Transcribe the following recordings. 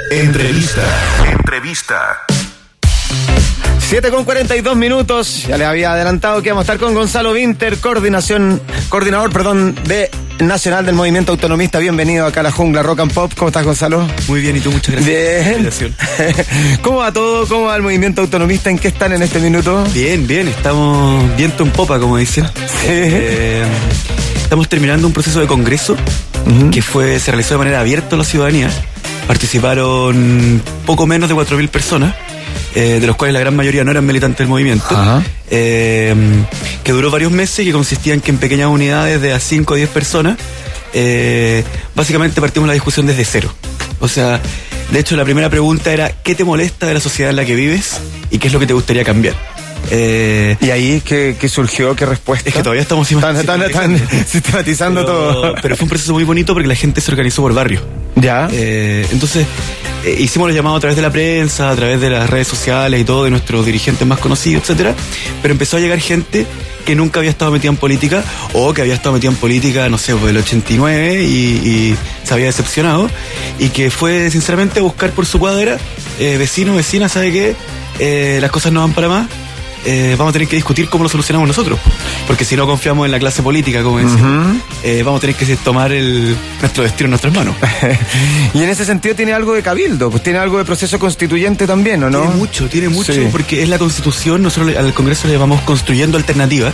Entrevista. 7:42. Ya les había adelantado que vamos a estar con Gonzalo Vinter, coordinador de Nacional del Movimiento Autonomista. Bienvenido acá a la Jungla Rock and Pop. ¿Cómo estás, Gonzalo? Muy bien, ¿y tú? Muchas gracias. Bien. ¿Cómo va todo? ¿Cómo va el Movimiento Autonomista? ¿En qué están en este minuto? Bien, estamos viento en popa, como dicen. Sí. Estamos terminando un proceso de congreso que se realizó de manera abierta a la ciudadanía. Participaron poco menos de 4.000 personas, de los cuales la gran mayoría no eran militantes del movimiento, que duró varios meses y que consistía en que en pequeñas unidades de a 5 o 10 personas, básicamente partimos la discusión desde cero. O sea, de hecho la primera pregunta era ¿qué te molesta de la sociedad en la que vives y qué es lo que te gustaría cambiar? ¿Y ahí qué surgió? ¿Qué respuesta? Es que todavía estamos sistematizando todo. Pero fue un proceso muy bonito porque la gente se organizó por barrio. Ya. Entonces hicimos los llamados a través de la prensa, a través de las redes sociales y todo, de nuestros dirigentes más conocidos, etcétera. Pero empezó a llegar gente que nunca había estado metida en política, o que había estado metida en política, no sé, por el 89 y se había decepcionado, y que fue sinceramente a buscar por su cuadra, vecina, ¿sabe qué? Las cosas no van para más. Vamos a tener que discutir cómo lo solucionamos nosotros, porque si no confiamos en la clase política, como decían, vamos a tener que tomar nuestro destino en nuestras manos. Y en ese sentido tiene algo de cabildo, pues tiene algo de proceso constituyente también, ¿o no? Tiene mucho, sí. Porque es la Constitución. Nosotros al Congreso le llamamos construyendo alternativas,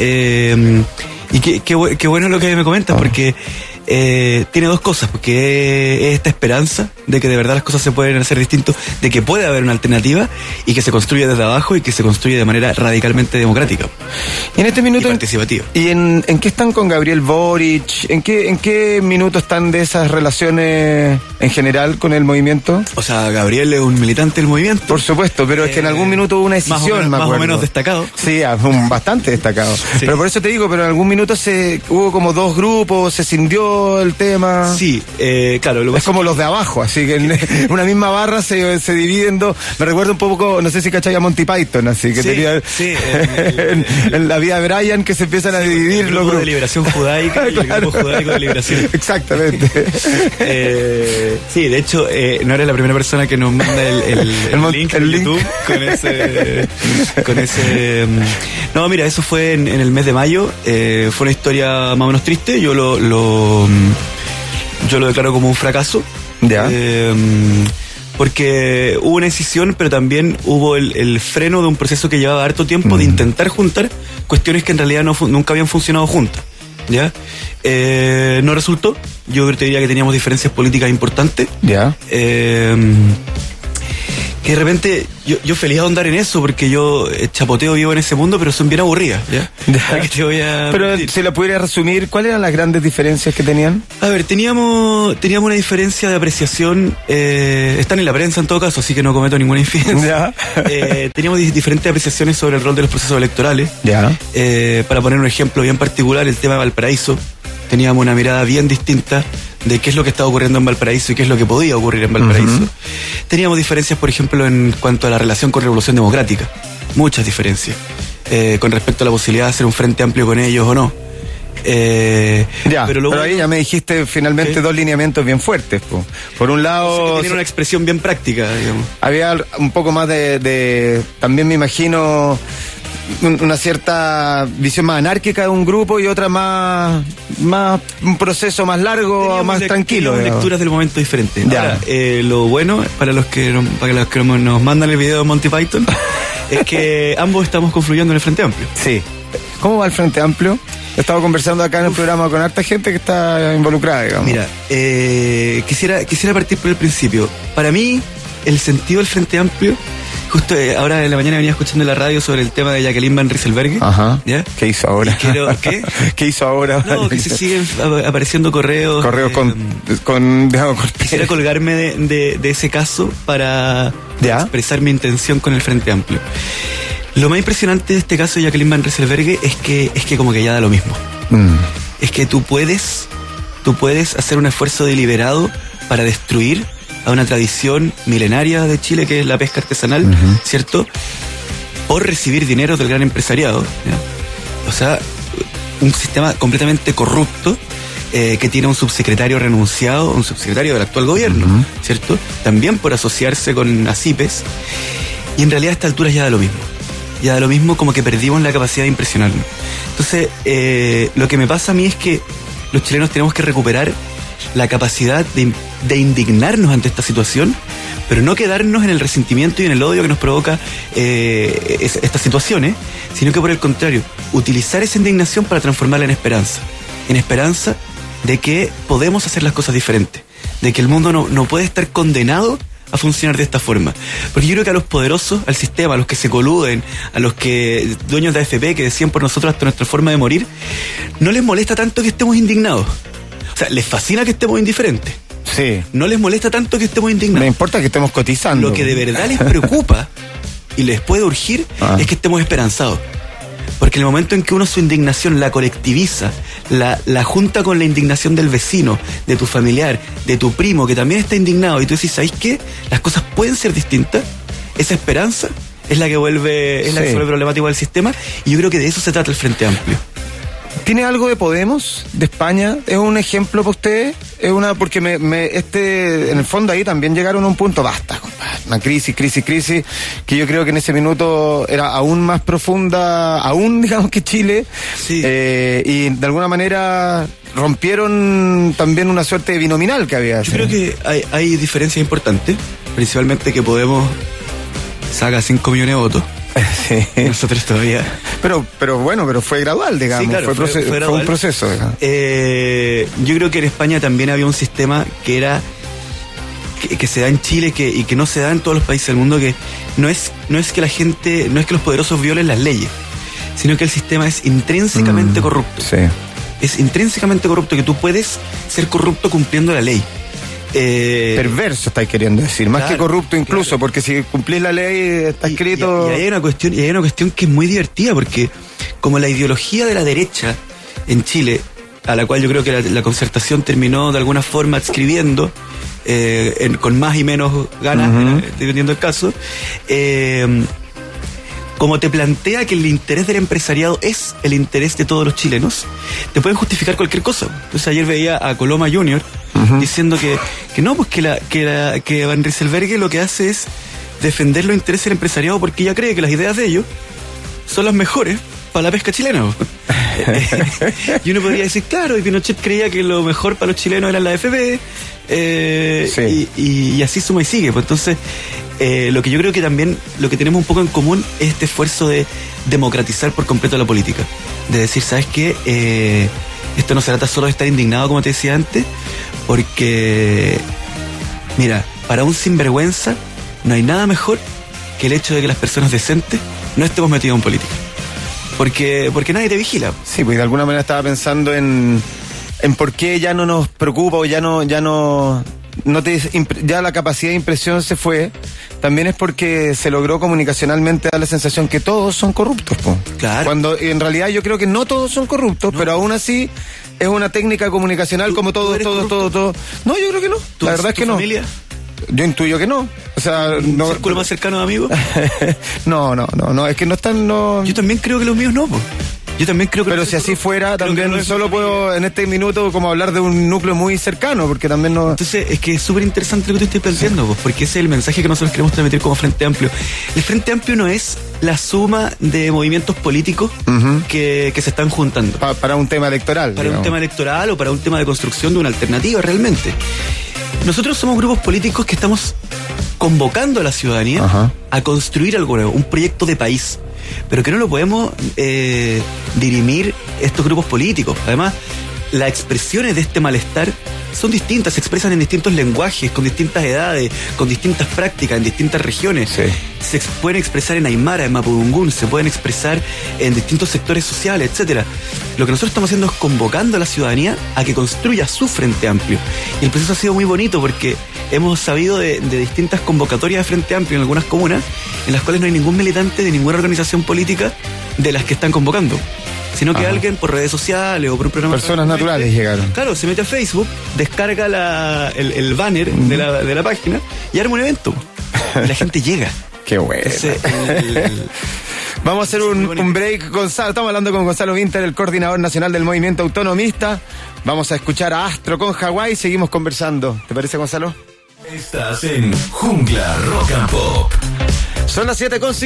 y qué bueno lo que me comentas, porque tiene dos cosas, porque es esta esperanza de que de verdad las cosas se pueden hacer distintos, de que puede haber una alternativa y que se construye desde abajo y que se construye de manera radicalmente democrática. Y en este minuto, y participativa. ¿Y en qué están con Gabriel Boric? ¿En qué minuto están de esas relaciones en general con el movimiento? O sea, Gabriel es un militante del movimiento. Por supuesto, pero es que en algún minuto hubo una decisión, más o menos destacado. Sí, bastante destacado. Sí. Pero por eso te digo, pero en algún minuto hubo como dos grupos, se cindió el tema. Sí, claro. Es como los de abajo, así que en una misma barra se dividen dos. Me recuerda un poco, no sé si cachai a Monty Python, así que tenía en la vida de Brian, que se empiezan a dividir el grupo de liberación judaica y el grupo judaico de liberación. Exactamente. Sí, de hecho, no eres la primera persona que nos manda el link en YouTube con ese. No, mira, eso fue en el mes de mayo. Fue una historia más o menos triste. Yo lo declaro como un fracaso. Ya. Porque hubo una decisión, pero también hubo el freno de un proceso que llevaba harto tiempo de intentar juntar cuestiones que en realidad nunca habían funcionado juntas. ¿Ya? No resultó. Yo te diría que teníamos diferencias políticas importantes. Ya. Que de repente yo feliz de ahondar en eso, porque yo chapoteo vivo en ese mundo, pero son bien aburridas, ¿ya? Pero si lo pudiera resumir, ¿cuáles eran las grandes diferencias que tenían? A ver, teníamos una diferencia de apreciación, están en la prensa en todo caso, así que no cometo ninguna infidencia. Teníamos diferentes apreciaciones sobre el rol de los procesos electorales. Ya. Para poner un ejemplo bien particular, el tema de Valparaíso. Teníamos una mirada bien distinta de qué es lo que estaba ocurriendo en Valparaíso y qué es lo que podía ocurrir en Valparaíso. Teníamos diferencias, por ejemplo, en cuanto a la relación con Revolución Democrática. Muchas diferencias. Con respecto a la posibilidad de hacer un frente amplio con ellos o no. Pero ahí ya me dijiste finalmente dos lineamientos bien fuertes. Por un lado... tiene una expresión bien práctica, digamos. Había un poco más de también me imagino... una cierta visión más anárquica de un grupo y otra más un proceso más largo, más tranquilo. Lecturas del momento diferentes. Ahora, lo bueno para los que nos mandan el video de Monty Python es que ambos estamos confluyendo en el Frente Amplio. Sí. ¿Cómo va el Frente Amplio? He estado conversando acá en el programa con harta gente que está involucrada, digamos. Mira, quisiera partir por el principio. Para mí, el sentido del Frente Amplio, justo ahora en la mañana venía escuchando en la radio sobre el tema de Jacqueline Van Rieselberghe. Ajá. ¿Ya? ¿Qué hizo ahora? ¿Qué? ¿Qué hizo ahora? No, que se siguen apareciendo correos. Correos Quisiera colgarme de ese caso para expresar mi intención con el Frente Amplio. Lo más impresionante de este caso de Jacqueline Van Rieselberghe es que como que ya da lo mismo. Es que tú puedes hacer un esfuerzo deliberado para destruir a una tradición milenaria de Chile, que es la pesca artesanal, ¿cierto? Por recibir dinero del gran empresariado, ¿ya? O sea, un sistema completamente corrupto que tiene un subsecretario renunciado, un subsecretario del actual gobierno, ¿cierto? También por asociarse con ASIPES. Y en realidad a esta altura ya da lo mismo. Ya da lo mismo, como que perdimos la capacidad de impresionarnos. Entonces, lo que me pasa a mí es que los chilenos tenemos que recuperar la capacidad de indignarnos ante esta situación, pero no quedarnos en el resentimiento y en el odio que nos provoca estas situaciones, sino que por el contrario, utilizar esa indignación para transformarla en esperanza de que podemos hacer las cosas diferentes, de que el mundo no puede estar condenado a funcionar de esta forma. Porque yo creo que a los poderosos, al sistema, a los que se coluden, a los que dueños de AFP que decían por nosotros hasta nuestra forma de morir, no les molesta tanto que estemos indignados. O sea, les fascina que estemos indiferentes. Sí. No les molesta tanto que estemos indignados. No importa que estemos cotizando. Lo que de verdad les preocupa y les puede urgir es que estemos esperanzados. Porque en el momento en que uno su indignación la colectiviza, la junta con la indignación del vecino, de tu familiar, de tu primo que también está indignado, y tú decís, ¿sabéis qué? Las cosas pueden ser distintas. Esa esperanza es la que vuelve, es la que se vuelve problemático del sistema, y yo creo que de eso se trata el Frente Amplio. ¿Tiene algo de Podemos, de España? ¿Es un ejemplo para ustedes? Es una, porque en el fondo ahí también llegaron a un punto, basta, compadre, una crisis, que yo creo que en ese minuto era aún más profunda, aún digamos que Chile, sí. Y de alguna manera rompieron también una suerte de binominal que había. Yo creo que hay diferencias importantes, principalmente que Podemos saca 5 millones de votos. Sí. Nosotros todavía. Pero fue gradual, digamos. Sí, claro, fue un proceso. Yo creo que en España también había un sistema que era que se da en Chile y que no se da en todos los países del mundo, que no es que la gente, no es que los poderosos violen las leyes, sino que el sistema es intrínsecamente corrupto. Sí. Es intrínsecamente corrupto, que tú puedes ser corrupto cumpliendo la ley. Perverso estáis queriendo decir, más que corrupto incluso, porque si cumplís la ley está escrito. Y hay una cuestión que es muy divertida, porque como la ideología de la derecha en Chile, a la cual yo creo que la Concertación terminó de alguna forma adscribiendo, con más y menos ganas, dependiendo del caso, como te plantea que el interés del empresariado es el interés de todos los chilenos, te pueden justificar cualquier cosa. Entonces ayer veía a Coloma Jr. Diciendo que no, pues que Van Rieselberghe lo que hace es defender los intereses del empresariado porque ella cree que las ideas de ellos son las mejores para la pesca chilena. Y uno podría decir, claro, y Pinochet creía que lo mejor para los chilenos era la AFP, y así suma y sigue. Pues entonces, lo que yo creo que también, lo que tenemos un poco en común es este esfuerzo de democratizar por completo la política. De decir, ¿sabes qué? Esto no se trata solo de estar indignado, como te decía antes, porque, mira, para un sinvergüenza no hay nada mejor que el hecho de que las personas decentes no estemos metidos en política. Porque nadie te vigila. Sí, pues de alguna manera estaba pensando en por qué ya no nos preocupa o ya la capacidad de impresión se fue. También es porque se logró comunicacionalmente dar la sensación que todos son corruptos, po. Claro. Cuando en realidad yo creo que no todos son corruptos, pero aún así es una técnica comunicacional como todo. No, yo creo que no. La verdad es que no. ¿Familia? Yo intuyo que no. O sea, ¿Un círculo más cercano de amigos? No, es que no están, no. Yo también creo que los míos no, po. Yo también creo que... Pero si así fuera, también solo puedo en este minuto como hablar de un núcleo muy cercano, porque también no... Entonces, es que es súper interesante lo que te estoy planteando, pues, porque ese es el mensaje que nosotros queremos transmitir como Frente Amplio. El Frente Amplio no es la suma de movimientos políticos que se están juntando. Para un tema electoral. Para un tema electoral o para un tema de construcción de una alternativa, realmente. Nosotros somos grupos políticos que estamos convocando a la ciudadanía a construir algo nuevo, un proyecto de país, pero que no lo podemos dirimir estos grupos políticos. Además, las expresiones de este malestar son distintas, se expresan en distintos lenguajes, con distintas edades, con distintas prácticas, en distintas regiones. Sí. Se pueden expresar en Aymara, en Mapudungún, se pueden expresar en distintos sectores sociales, etcétera. Lo que nosotros estamos haciendo es convocando a la ciudadanía a que construya su Frente Amplio. Y el proceso ha sido muy bonito porque hemos sabido de distintas convocatorias de Frente Amplio en algunas comunas, en las cuales no hay ningún militante de ninguna organización política de las que están convocando, sino que alguien por redes sociales o por un programa... Personas naturales llegaron. Claro, se mete a Facebook, descarga el banner de la página y arma un evento. Y la gente llega. Qué bueno. Entonces, Vamos a hacer un break, Gonzalo. Estamos hablando con Gonzalo Vinter, el coordinador nacional del movimiento autonomista. Vamos a escuchar a Astro con Hawái y seguimos conversando. ¿Te parece, Gonzalo? Estás en Jungla Rock and Pop. Son las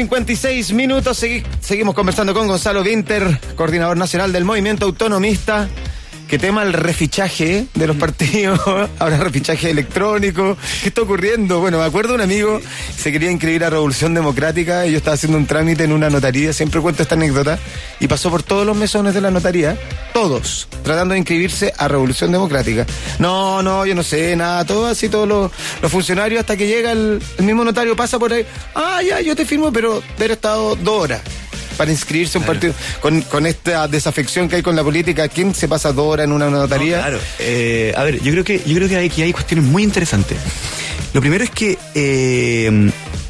7:56. Seguimos conversando con Gonzalo Vinter, coordinador nacional del movimiento autonomista. ¿Qué tema el refichaje de los partidos? Ahora refichaje electrónico. ¿Qué está ocurriendo? Bueno, me acuerdo de un amigo se quería inscribir a Revolución Democrática y yo estaba haciendo un trámite en una notaría, siempre cuento esta anécdota, y pasó por todos los mesones de la notaría, todos, tratando de inscribirse a Revolución Democrática. No, yo no sé nada, todo así, todos los funcionarios, hasta que llega el mismo notario, pasa por ahí, ya, yo te firmo, pero he estado 2 horas para inscribirse a un partido. Con esta desafección que hay con la política, ¿quién se pasa 2 horas en una notaría? No, claro. A ver, yo creo que hay cuestiones muy interesantes. Lo primero es que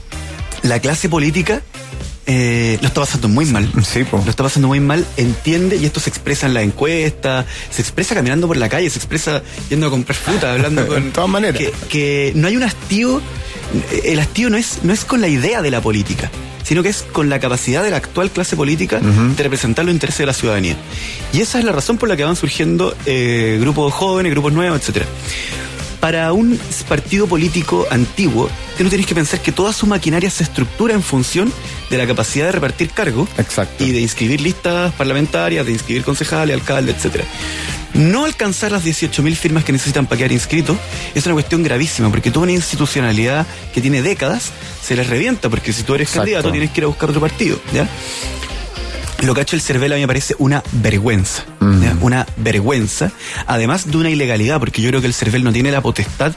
la clase política lo está pasando muy mal. Sí, po. Lo está pasando muy mal, entiende, y esto se expresa en la encuesta, se expresa caminando por la calle, se expresa yendo a comprar fruta, hablando con... De todas maneras. Que no hay un hastío, el hastío no es con la idea de la política, sino que es con la capacidad de la actual clase política de representar los intereses de la ciudadanía. Y esa es la razón por la que van surgiendo grupos jóvenes, grupos nuevos, etcétera. Para un partido político antiguo, tú no tienes que pensar que toda su maquinaria se estructura en función de la capacidad de repartir cargos. Exacto. Y de inscribir listas parlamentarias, de inscribir concejales, alcaldes, etcétera. No alcanzar las 18.000 firmas que necesitan para quedar inscritos es una cuestión gravísima, porque toda una institucionalidad que tiene décadas se les revienta, porque si tú eres candidato tienes que ir a buscar otro partido, ¿ya? Lo que ha hecho el CERVEL a mí me parece una vergüenza, ¿ya? Una vergüenza, además de una ilegalidad, porque yo creo que el CERVEL no tiene la potestad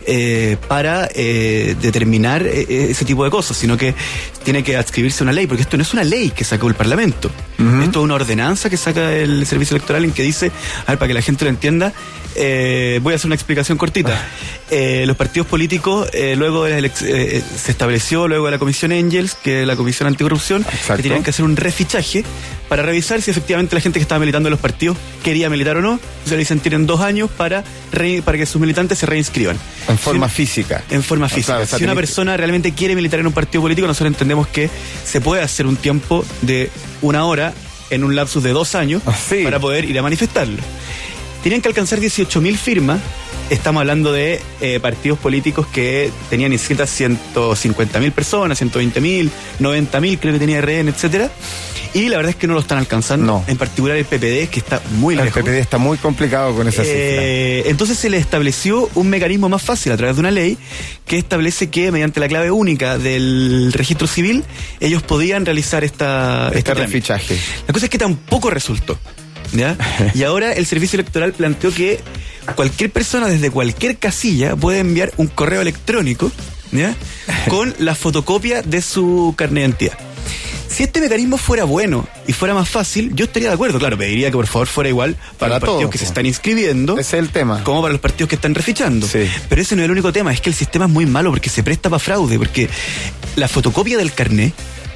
para determinar ese tipo de cosas, sino que tiene que adscribirse a una ley, porque esto no es una ley que sacó el Parlamento, esto es una ordenanza que saca el Servicio Electoral en que dice, a ver, para que la gente lo entienda, voy a hacer una explicación cortita. Los partidos políticos, luego se estableció luego de la Comisión Engels, que es la Comisión Anticorrupción, que tenían que hacer un refichaje para revisar si efectivamente la gente que estaba militando en los partidos quería militar o no. Entonces le dicen, tienen 2 años para que sus militantes se reinscriban. En forma física. En forma física. Claro, si una persona realmente quiere militar en un partido político, nosotros entendemos que se puede hacer un tiempo de 1 hora en un lapsus de 2 años para poder ir a manifestarlo. Tenían que alcanzar 18.000 firmas. Estamos hablando de partidos políticos que tenían inscritas 150.000 personas, 120.000, 90.000, creo que tenía RN, etcétera. Y la verdad es que no lo están alcanzando. No. En particular el PPD, que está muy lejos. El PPD está muy complicado con esa cifra. Entonces se le estableció un mecanismo más fácil a través de una ley que establece que mediante la clave única del registro civil ellos podían realizar este refichaje. La cosa es que tampoco resultó, ¿ya? Y ahora el Servicio Electoral planteó que cualquier persona desde cualquier casilla puede enviar un correo electrónico, ¿ya?, con la fotocopia de su carnet de identidad. Si este mecanismo fuera bueno y fuera más fácil, yo estaría de acuerdo. Claro, pediría que por favor fuera igual para los partidos que se están inscribiendo. Ese es el tema. Como para los partidos que están refichando. Sí. Pero ese no es el único tema, es que el sistema es muy malo porque se presta para fraude, porque la fotocopia del carnet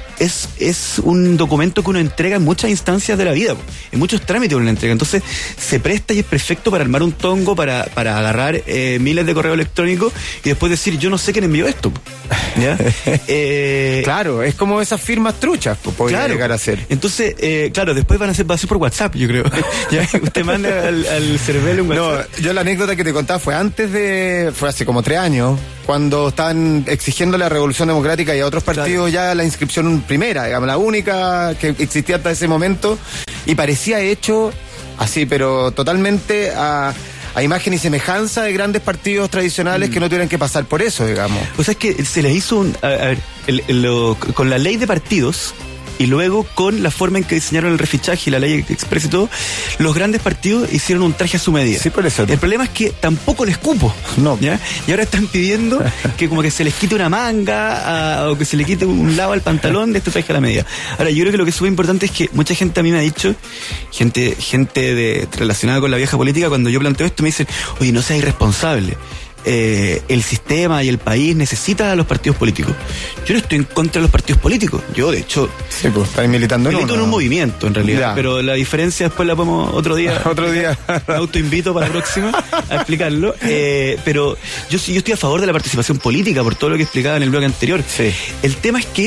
es un documento que uno entrega en muchas instancias de la vida, en muchos trámites uno lo entrega, entonces se presta y es perfecto para armar un tongo, para agarrar miles de correos electrónicos y después decir, yo no sé quién envió esto, ¿ya? Claro, es como esas firmas truchas, podría llegar a ser. Entonces, claro, después va a ser por WhatsApp, yo creo. ¿Ya? Usted manda al CERVEL un WhatsApp. No, yo la anécdota que te contaba fue hace como 3 años, cuando estaban exigiéndole a Revolución Democrática y a otros partidos ya la inscripción primera, digamos, la única que existía hasta ese momento, y parecía hecho así, pero totalmente a imagen y semejanza de grandes partidos tradicionales que no tuvieran que pasar por eso, digamos. O sea, es que se les hizo con la ley de partidos y luego con la forma en que diseñaron el refichaje y la ley express y todo, los grandes partidos hicieron un traje a su medida. Sí, por eso. El problema es que tampoco les cupo. No. ¿Ya? Y ahora están pidiendo que como que se les quite una manga o que se le quite un lado al pantalón de este traje a la medida. Ahora, yo creo que lo que es súper importante es que mucha gente a mí me ha dicho, gente relacionada con la vieja política, cuando yo planteo esto me dicen, oye, no seas irresponsable. El sistema y el país necesita a los partidos políticos. Yo no estoy en contra de los partidos políticos. Yo, de hecho, sí, pues, estáis militando en un movimiento, en realidad. Ya. Pero la diferencia después la podemos otro día. Me autoinvito para la próxima a explicarlo. Pero yo estoy a favor de la participación política por todo lo que explicaba en el bloque anterior. Sí. El tema es que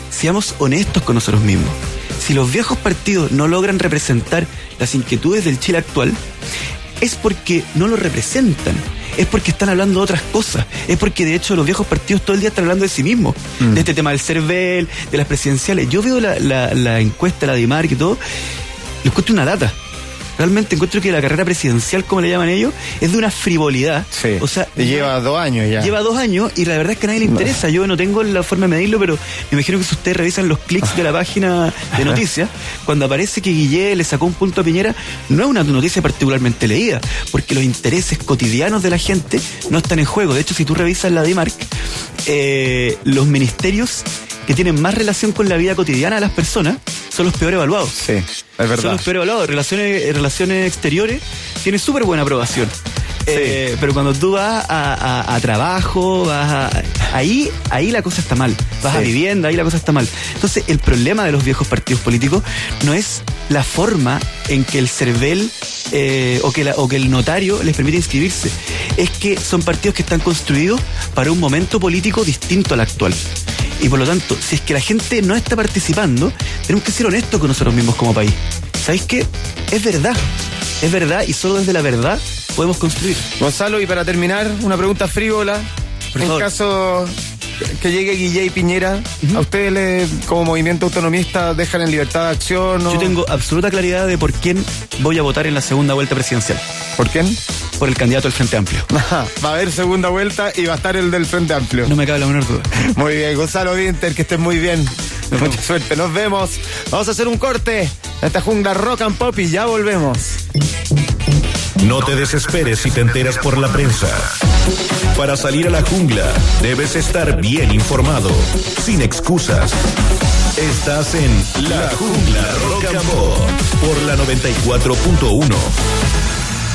seamos honestos con nosotros mismos. Si los viejos partidos no logran representar las inquietudes del Chile actual, es porque no lo representan, es porque están hablando de otras cosas, es porque de hecho los viejos partidos todo el día están hablando de sí mismos, de este tema del CERVEL, de las presidenciales. Yo veo la encuesta, la DIMARC y todo, lo encuentro una lata. Realmente encuentro que la carrera presidencial, como le llaman ellos, es de una frivolidad. Sí. O sea, lleva 2 años ya. Lleva 2 años y la verdad es que a nadie le interesa. Yo no tengo la forma de medirlo, pero me imagino que si ustedes revisan los clics de la página de noticias, cuando aparece que Guillé le sacó un punto a Piñera, no es una noticia particularmente leída, porque los intereses cotidianos de la gente no están en juego. De hecho, si tú revisas la DIMARC, los ministerios que tienen más relación con la vida cotidiana de las personas son los peor evaluados. Sí, es verdad. Son los peor evaluados. Relaciones exteriores tiene súper buena aprobación. Sí. Pero cuando tú vas a trabajo, ahí la cosa está mal. Vas a vivienda, ahí la cosa está mal. Entonces, el problema de los viejos partidos políticos no es la forma en que el CERVEL o que el notario les permite inscribirse. Es que son partidos que están construidos para un momento político distinto al actual. Y por lo tanto, si es que la gente no está participando, tenemos que ser honestos con nosotros mismos como país. ¿Sabéis qué? Es verdad y solo desde la verdad podemos construir. Gonzalo, y para terminar, una pregunta frívola. Por en favor. caso que llegue Guillé y Piñera, ¿a ustedes como movimiento autonomista dejan en libertad de acción? ¿O? Yo tengo absoluta claridad de por quién voy a votar en la segunda vuelta presidencial. ¿Por quién? Por el candidato del Frente Amplio. Va a haber segunda vuelta y va a estar el del Frente Amplio. No me cabe la menor duda. Muy bien, Gonzalo Winter, que estés muy bien. Mucha suerte, nos vemos. Vamos a hacer un corte en esta jungla rock and pop y ya volvemos. No te desesperes si te enteras por la prensa. Para salir a la jungla, debes estar bien informado, sin excusas. Estás en La Jungla Rock and Pop por la 94.1.